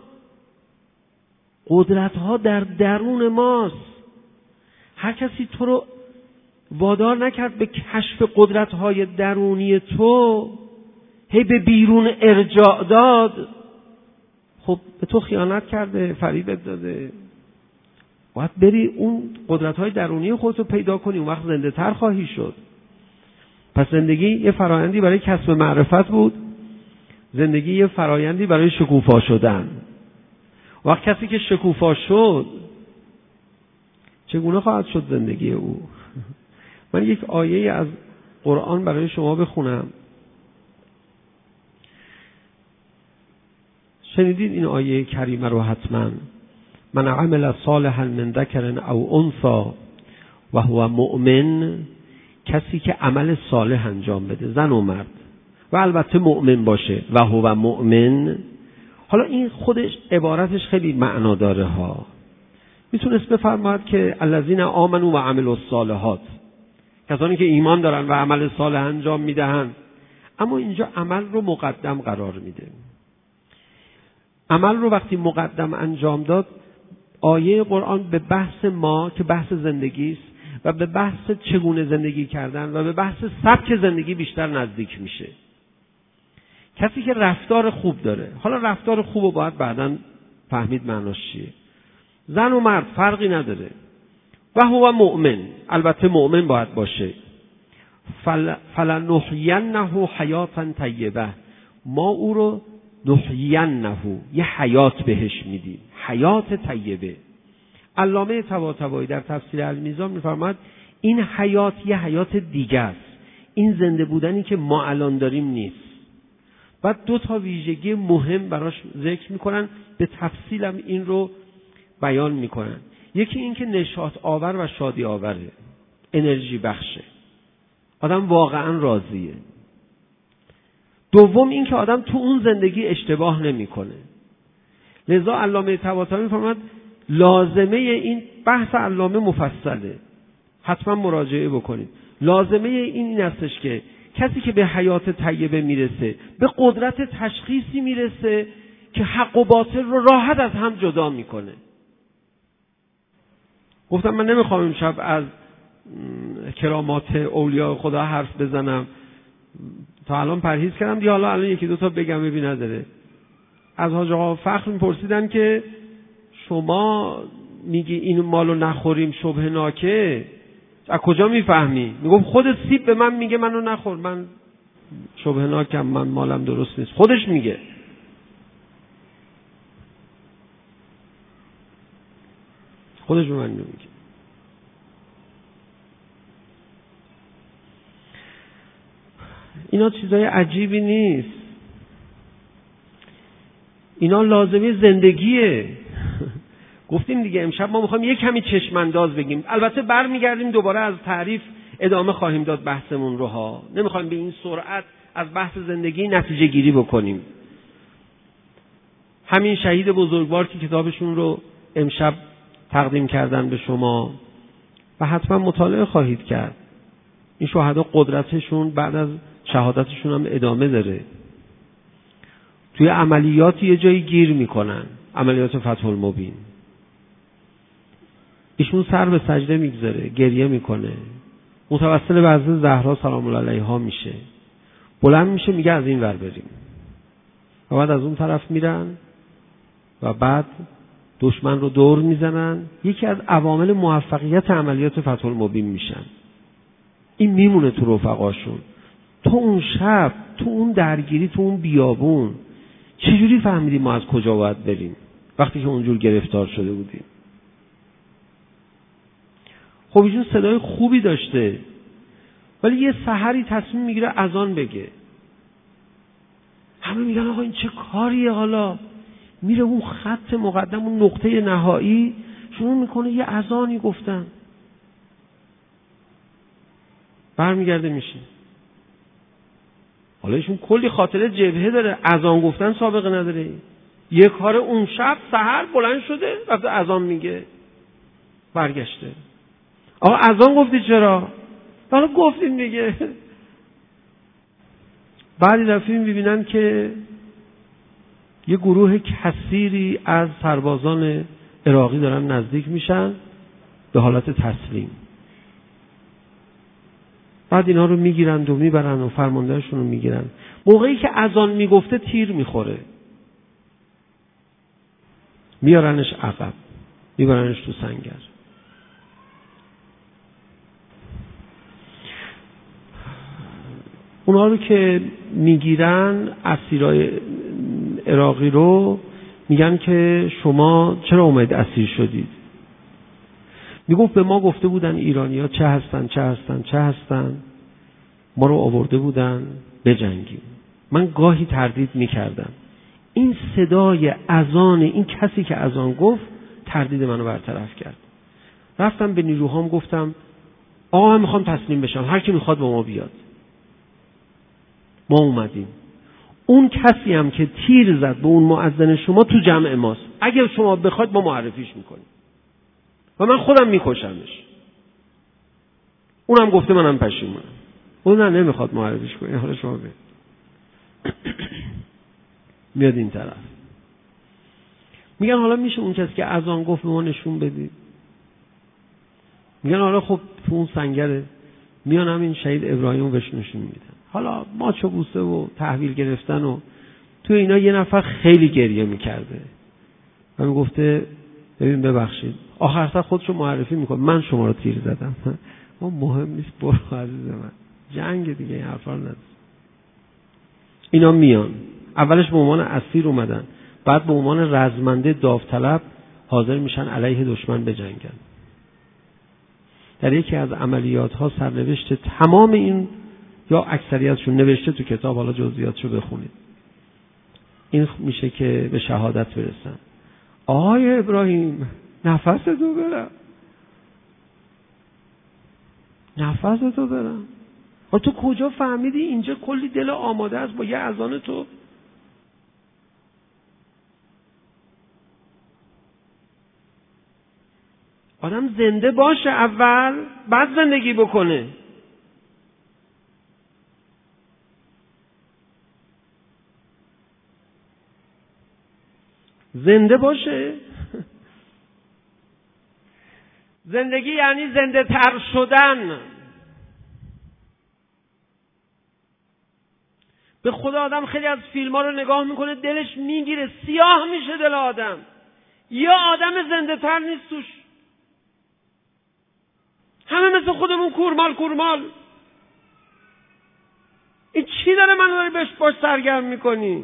قدرت‌ها در درون ماست. هر کسی تو رو وادار نکرد به کشف قدرت‌های درونی تو، هی به بیرون ارجاع داد، خب به تو خیانت کرده، فریبت داده. باید بری اون قدرت‌های درونی خودتو پیدا کنی، اون وقت زنده تر خواهی شد. پس زندگی یه فرایندی برای کسب معرفت بود، زندگی یه فرایندی برای شکوفا شدن. وقت کسی که شکوفا شد چگونه خواهد شد زندگی او؟ من یک آیه از قرآن برای شما بخونم. شنیدید این آیه کریمه رو حتما. من عمل صالحا من ذکر او انثی و هو مؤمن، کسی که عمل صالح انجام بده، زن و مرد، و البته مؤمن باشه، و هو مؤمن. حالا این خودش عبارتش خیلی معنا داره ها. میتونست بفرماید که الذین آمنوا و عملوا الصالحات، کسانی که ایمان دارن و عمل صالح انجام میدهن. اما اینجا عمل رو مقدم قرار میده. عمل رو وقتی مقدم انجام داد، آیه قرآن به بحث ما که بحث زندگی است و به بحث چگونه زندگی کردن و به بحث سبک زندگی بیشتر نزدیک میشه. کسی که رفتار خوب داره، حالا رفتار خوب رو باید بعداً فهمید معناش چیه. زن و مرد فرقی نداره. و هو مؤمن، البته مؤمن باید باشه. فلنحینه حیاتا طیبه، ما او رو نحینه، یه حیات بهش میدیم، حیات طیبه. علامه طباطبایی در تفسیر المیزان میفرماید این حیات یه حیات دیگه است، این زنده بودنی که ما الان داریم نیست. بعد دو تا ویژگی مهم براش ذکر میکنن، به تفصیلم این رو بیان میکنن. یکی این که نشاط آور و شادی آوره، انرژی بخشه، آدم واقعا راضیه. دوم این که آدم تو اون زندگی اشتباه نمیکنه. لذا علامه طباطبایی می‌فرماید لازمه این بحث علامه مفصله، حتما مراجعه بکنید. لازمه این هستش که کسی که به حیات طیبه میرسه به قدرت تشخیصی میرسه که حق و باطل رو راحت از هم جدا میکنه. گفتم من نمیخوام امشب از کرامات اولیاء خدا حرف بزنم، تا الان پرهیز کردم دیگه، حالا الان یکی دو تا بگم ببین نداره. از حاج آقا فخر میپرسیدن که شما میگی این مالو نخوریم شبه ناکه، از کجا میفهمی؟ میگم خود سیب به من میگه منو نخور، من شبه ناکم، من مالم درست نیست، خودش میگه. خودش به من میگه. اینا چیزای عجیبی نیست، اینا لازمه زندگیه. گفتیم دیگه امشب ما میخوایم یک کمی چشم انداز بگیم. البته برمیگردیم دوباره از تعریف ادامه خواهیم داد بحثمون رو ها. نمیخوایم به این سرعت از بحث زندگی نتیجه گیری بکنیم. همین شهید بزرگوار که کتابشون رو امشب تقدیم کردن به شما و حتما مطالعه خواهید کرد. این شهدا قدرتشون بعد از شهادتشون هم ادامه داره. توی عملیات یه جایی گیر میکنن، عملیات فتح المبین. ایشون سر به سجده میگذاره، گریه میکنه، متوسل به حضرت زهرا سلام الله علیها میشه، بلند میشه میگه از این ور بریم و بعد از اون طرف میرن و بعد دشمن رو دور میزنن. یکی از عوامل موفقیت عملیات فتح المبین میشن. این میمونه تو رفقاشون. تو اون شب، تو اون درگیری، تو اون بیابون چجوری فهمیدیم ما از کجا باید بریم وقتی که اونجور گرفتار شده بودیم؟ خب ایشون صدای خوبی داشته ولی یه سحری تصمیم میگیره اذان بگه. همه میگن آقا این چه کاریه؟ حالا میره اون خط مقدم، اون نقطه نهایی شروع میکنه یه اذانی گفتن. برمیگرده میشه. حالا ایشون کلی خاطره جبهه داره، اذان گفتن سابقه نداره. یه کار اون شب سحر بلند شده رفته اذان میگه. برگشته. آقا اذان گفتی چرا؟ حالا گفتیم دیگه. بعدی دفعه میبینن که یه گروه کثیری از سربازان عراقی دارن نزدیک میشن به حالت تسلیم. بعد اینا رو میگیرن و میبرن و فرماندهشون رو میگیرن. موقعی که اذان میگفته تیر میخوره، میارنش عقب، میبرنش تو سنگر. اونا رو که میگیرن، اسیرای عراقی رو، میگن که شما چرا اومد اسیر شدید؟ میگفت به ما گفته بودن ایرانی‌ها چه هستن، ما رو آورده بودن بجنگیم. من گاهی تردید میکردم. این صدای اذان این کسی که اذان گفت تردید منو برطرف کرد. رفتم به نیروهام گفتم آقا من میخوام تسلیم بشم، هر کی میخواد با ما بیاد. ما اومدیم. اون کسی هم که تیر زد به اون مؤذن شما تو جمع ماست، اگر شما بخواید ما معرفیش میکنیم و من خودم میکشمش. اونم گفته منم پشیمونم. اون نه نمیخواد معرفیش کنی، حالا شما بید. میاد این طرف. میگن حالا میشه اون کسی که اذان گفت به ما نشون بدید؟ میگن حالا خب تو اون سنگره. میان همین شهید ابراهیم بهش نشون میدن. حالا ماچ و بوسه و تحویل گرفتن و تو اینا یه نفر خیلی گریه میکرده و میگفته ببین ببخشید، آخر سر خودشو معرفی میکنه، من شما رو تیر زدم. ما مهم نیست، برو عزیز من، جنگ دیگه، این حرفا رو نداره. اینا میان اولش به عنوان اسیر اومدن، بعد به عنوان رزمنده داوطلب حاضر میشن علیه دشمن بجنگن. در یکی از عملیات ها سرنوشت تمام این یا اکثریتشون نوشته تو کتاب، حالا جزئیاتشو بخونید، این میشه که به شهادت برسن. آقای ابراهیم نفستو برم، نفستو برم. تو کجا فهمیدی اینجا کلی دل آماده است با یه اذان تو؟ آدم زنده باشه اول، بعد زندگی بکنه. زنده باشه. زندگی یعنی زنده تر شدن. به خدا آدم خیلی از فیلم ها رو نگاه میکنه دلش میگیره، سیاه میشه دل آدم. یا آدم زنده تر نیست توش، همه مثل خودمون کورمال. این چی داره منو داری بهش باش سرگرم میکنی؟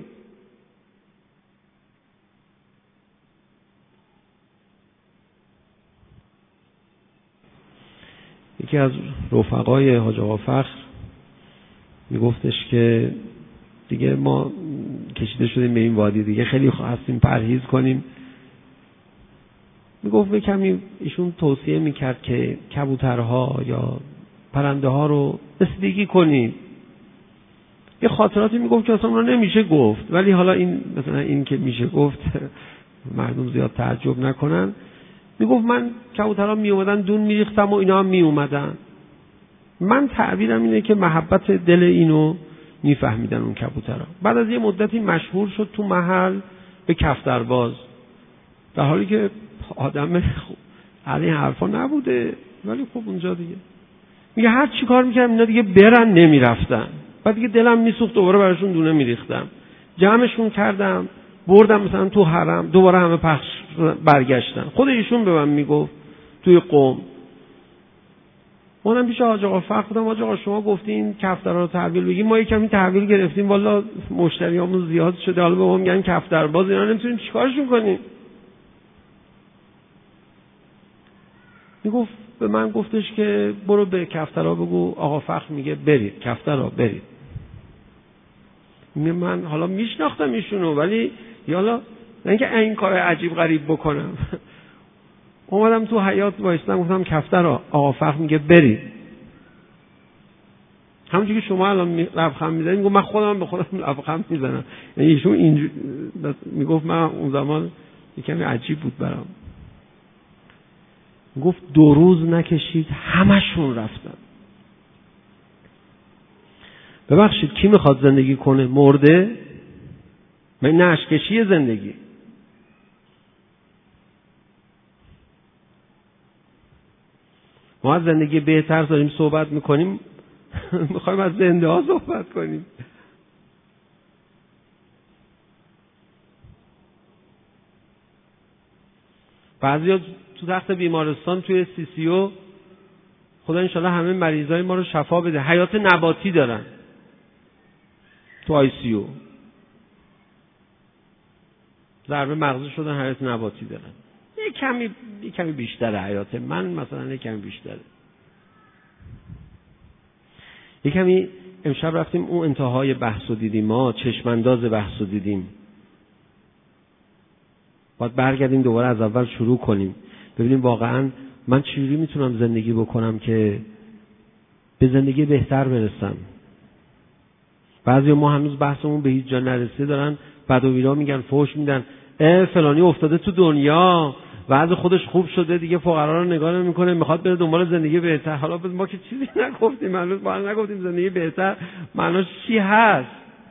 یکی از رفقای حاج آقا فخر میگفتش که دیگه ما کشیده شدیم به این وادی، دیگه خیلی خواستیم پرهیز کنیم. میگفت به کمی ایشون توصیه میکرد که کبوترها یا پرنده ها رو رسیدگی کنید. یه خاطراتی میگفت که اصلا رو نمیشه گفت، ولی حالا این مثلا این که میشه گفت مردم زیاد تعجب نکنن. میگفت من کبوترها می اومدن دون میریختم و اینا هم می اومدن. من تعبیرم اینه که محبت دل اینو میفهمیدن اون کبوترها. بعد از یه مدتی مشهور شد تو محل به کفترباز، در حالی که آدم علی حرفا نبوده، ولی خب اونجا دیگه میگه هر چی کار میکردم اینا دیگه برن نمیرفتن. بعد دیگه دلم میسوخت، دوباره براشون دونه میریختم، جمعشون کردم بردم مثلا تو حرم، دوباره همه پخش برگشتن. خود ایشون به من میگفت توی قم، منم پیش حاج آقا فخر بودم، حاج آقا شما گفتین کفترها رو تحویل بگیم، ما یکمی تحویل گرفتیم، والا مشتریامون زیاد شده، حالا به ما میگن کفترباز، اینا نمیتونیم چیکارشون کنیم. میگفت به من گفتش که برو به کفترها بگو آقا فخر میگه برید کفترها برید. من حالا میشناختم ایشونو، ولی یالا نه اینکه این کار عجیب غریب بکنم. اومدم تو حیاط وایسادم گفتم کفترها آقا فخر میگه برید. همونجوری که شما الان لبخند میزنید، میگم من خودم به خودم لبخند میزنم. یعنی ایشون اینجوری میگفت، من اون زمان یکم عجیب بود برام. گفت 2 روز نکشید همشون رفتن. ببخشید کی میخواد زندگی کنه؟ مرده؟ من نشکشی زندگی. ما از زندگی بهتر داریم صحبت میکنیم، میخوایم از زنده ها صحبت کنیم. بعضی ها تو تخت بیمارستان توی CCO، خدا انشالله همه مریضای ما رو شفا بده، حیات نباتی دارن تو ICU، ضربه مغزی شدن حیات نباتی دارن. یه کمی بیشتره حیات من، مثلا یه کمی بیشتره. یه کمی امشب رفتیم اون انتهای بحث رو دیدیم، ما چشمانداز بحث رو دیدیم، باید برگردیم دوباره از اول شروع کنیم، ببینیم واقعا من چجوری میتونم زندگی بکنم که به زندگی بهتر برسم. بعضی ما هنوز بحثمون به هیچ جا نرسیده، دارن بدویرا میگن، فحش میدن، فلانی افتاده تو دنیا، وضع خودش خوب شده دیگه، فقرا رو نگاه نمیکنه، میخواد بره دنبال زندگی بهتر. حالا ما که چیزی نگفتیم، هنوز ما نگفتیم زندگی بهتر معناش چی هست.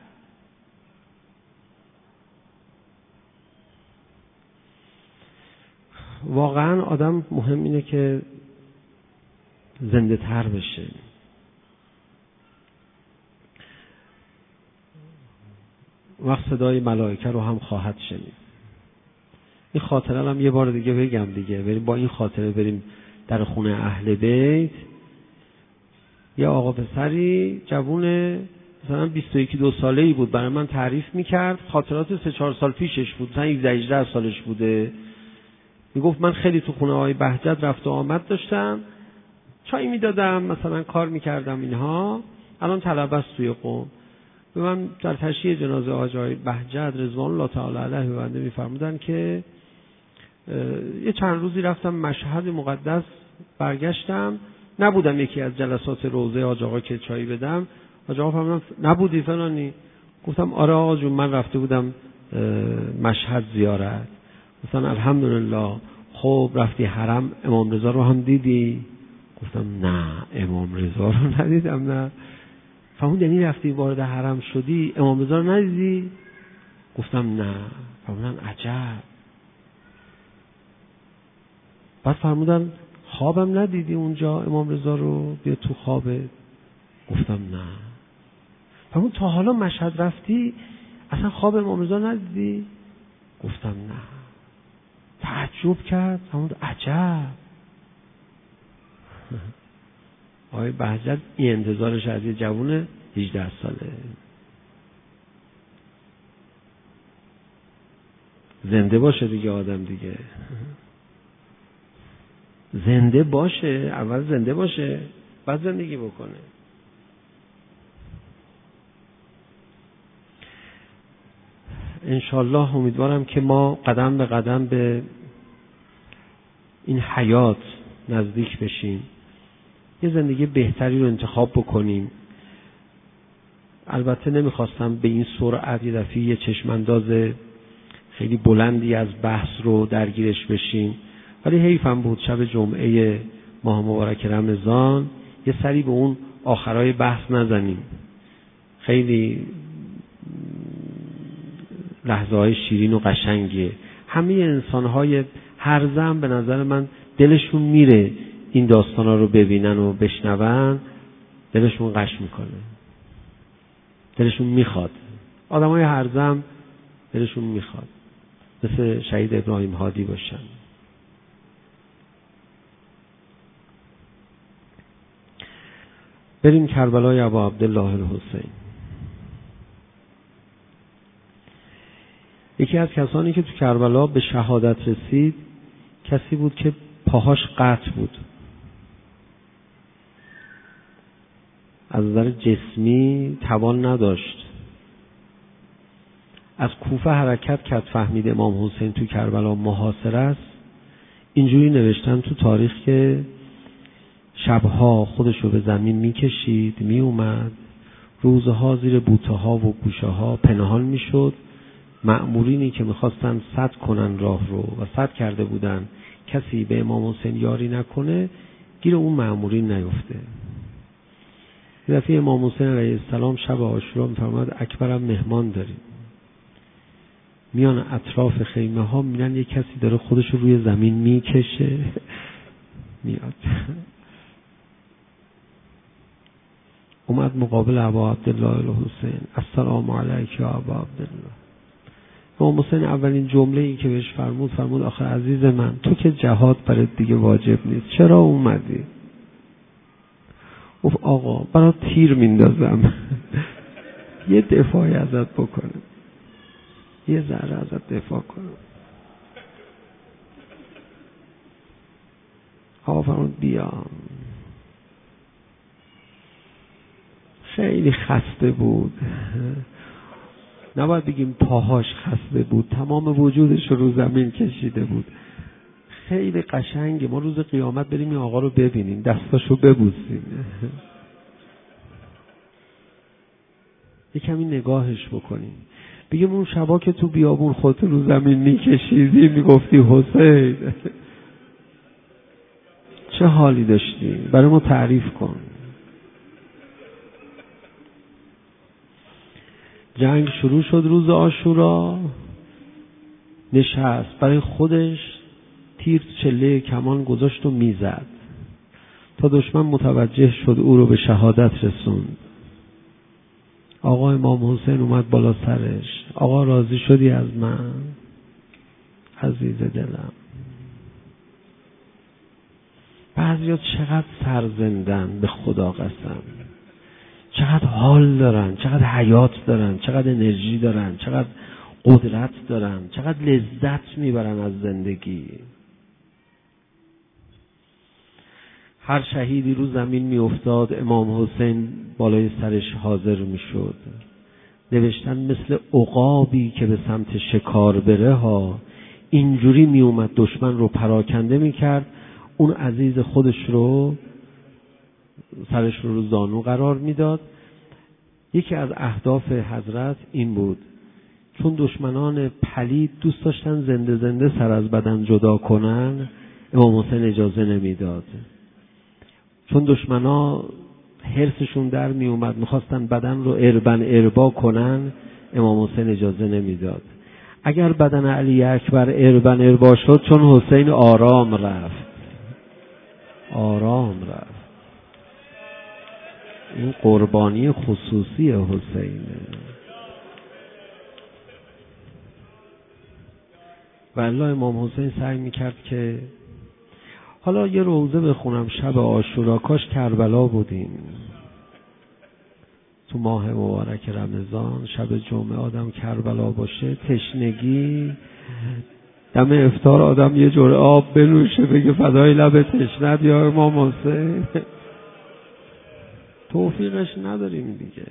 واقعا آدم مهم اینه که زنده تر بشه. وقت صدای ملائکه رو هم خواهد شنید. این خاطره هم یه بار دیگه بگم دیگه، بریم با این خاطره بریم در خونه اهل بیت. یه آقا پسری جوونه، مثلا 21-22 ساله‌ای بود، برای من تعریف میکرد، خاطرات 3-4 سال پیشش بود، مثلا 17-18 سالش بوده. میگفت من خیلی تو خونه های بهجت رفت و آمد داشتم، چای میدادم، مثلا کار میکردم اینها. الان طلبه است توی قم. به من در تشییع جنازه آقای بهجت رضوان الله تعالی علیه و بنده میفرمودن که یه چند روزی رفتم مشهد مقدس، برگشتم نبودم یکی از جلسات روضه حاج آقا که چای بدم. حاج آقا فرمودن نبودی فلانی؟ گفتم آره آقا جون من رفته بودم مشهد زیارت. مثلا الحمدلله خب رفتی حرم امام رضا رو هم دیدی؟ گفتم نه امام رضا رو ندیدم. نه. فرمود یعنی رفتی وارد حرم شدی امام رضا رو ندیدی؟ گفتم نه. فرمودن عجب. بعد فرمودن خوابم ندیدی اونجا امام رضا رو بیا تو خوابت؟ گفتم نه. فرمود تا حالا مشهد رفتی اصلا خواب امام رضا ندیدی؟ گفتم نه. تعجب کرد. فرمود عجب. آقای بهجت این انتظارش از یه جوون 18 ساله. زنده باشه دیگه آدم دیگه. زنده باشه، اول زنده باشه بعد زندگی بکنه. انشالله امیدوارم که ما قدم به قدم به این حیات نزدیک بشیم، یه زندگی بهتری رو انتخاب بکنیم. البته نمیخواستم به این سرعت یه دفعه یه چشمانداز خیلی بلندی از بحث رو درگیرش بشیم، ولی حیفم بود شب جمعه ماه مبارک رمضان یه سری به اون آخرای بحث نزنیم. خیلی لحظه های شیرین و قشنگیه. همه انسان‌های هر زمان به نظر من دلشون میره این داستانا رو ببینن و بشنون، دلشون قش میکنه، دلشون میخواد. آدمای هر زمان دلشون میخواد مثل شهید ابراهیم هادی باشن. بریم کربلای ابا عبدالله الحسین. یکی از کسانی که تو کربلا به شهادت رسید کسی بود که پاهاش قطع بود، از نظر جسمی توان نداشت. از کوفه حرکت کرد، فهمید امام حسین تو کربلا محاصره است. اینجوری نوشتن تو تاریخ که شبها خودشو به زمین میکشید، میومد، روزها زیر بوته ها و گوشه ها پنهان میشد. مأمورینی که میخواستن سد کنن راه رو و سد کرده بودن کسی به امام حسین یاری نکنه، گیر اون مأمورین نیفته. یه دفعه امام حسین علیه السلام شب عاشورا میفرماد اکبرم مهمان داریم. میان اطراف خیمه ها میبینن یه کسی داره خودش رو روی زمین میکشه میاد. اومد مقابل ابا عبدالله الحسین. السلام علیک یا ابا عبدالله. امام حسین اولین جمله ای که بهش فرمود آخه عزیز من تو که جهاد برات دیگه واجب نیست، چرا اومدی؟ گفت آقا برات تیر میندازم یه دفاعی ازت بکنم، یه ذره ازت دفاع کنم. آقا فرمود بیام. خیلی خسته بود، نباید بگیم پاهاش خسته بود، تمام وجودش رو زمین کشیده بود. خیلی قشنگه ما روز قیامت بریم این آقا رو ببینیم، دستاشو ببوسیم، یه کمی نگاهش بکنیم، بگیم اون شبا که تو بیابون خودت رو زمین میکشیدی میگفتی حسین چه حالی داشتی، برای ما تعریف کن. جنگ شروع شد روز عاشورا، نشست برای خودش تیر چله کمان گذاشت و میزد تا دشمن متوجه شد او رو به شهادت رسوند. آقا امام حسین اومد بالا سرش. آقا راضی شدی از من عزیز دلم؟ بعضیا چقدر سرزندن به خدا قسم، چقدر حال دارن، چقدر حیات دارن، چقدر انرژی دارن، چقدر قدرت دارن، چقدر لذت میبرن از زندگی. هر شهیدی رو زمین میافتاد امام حسین بالای سرش حاضر میشد. نوشتن مثل عقابی که به سمت شکار بره ها، اینجوری میومد دشمن رو پراکنده میکرد، اون عزیز خودش رو سرش رو زانو قرار میداد. یکی از اهداف حضرت این بود چون دشمنان پلید دوست داشتن زنده زنده سر از بدن جدا کنن، امام حسین اجازه نمیداد. چون دشمنا حرصشون در می اومد میخواستن بدن رو اربن اربا کنن، امام حسین اجازه نمیداد. اگر بدن علی اکبر اربن اربا شد، چون حسین آرام رفت. این قربانی خصوصی حسینه. والله امام حسین سعی میکرد که حالا یه روزه بخونم شب عاشورا، کاش کربلا بودیم تو ماه مبارک رمضان، شب جمعه آدم کربلا باشه، تشنگی دم افطار آدم یه جرعه آب بنوشه بگه فدای لب تشنت یا امام حسین. توفیقش نداریم دیگه.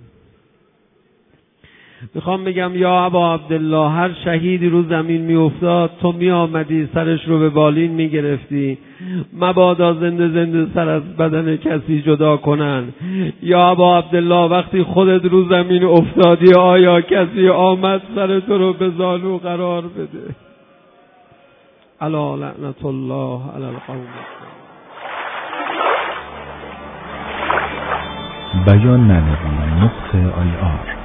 میخوام بگم یا ابا عبدالله، هر شهیدی رو زمین می افتاد تو می آمدی سرش رو به بالین می گرفتی، مبادا زنده زنده سر از بدن کسی جدا کنن. یا ابا عبدالله، وقتی خودت رو زمین افتادی آیا کسی آمد سر تو رو به زانو قرار بده؟ الا لعنت الله علی القوم. بیان ننوی نقطه IR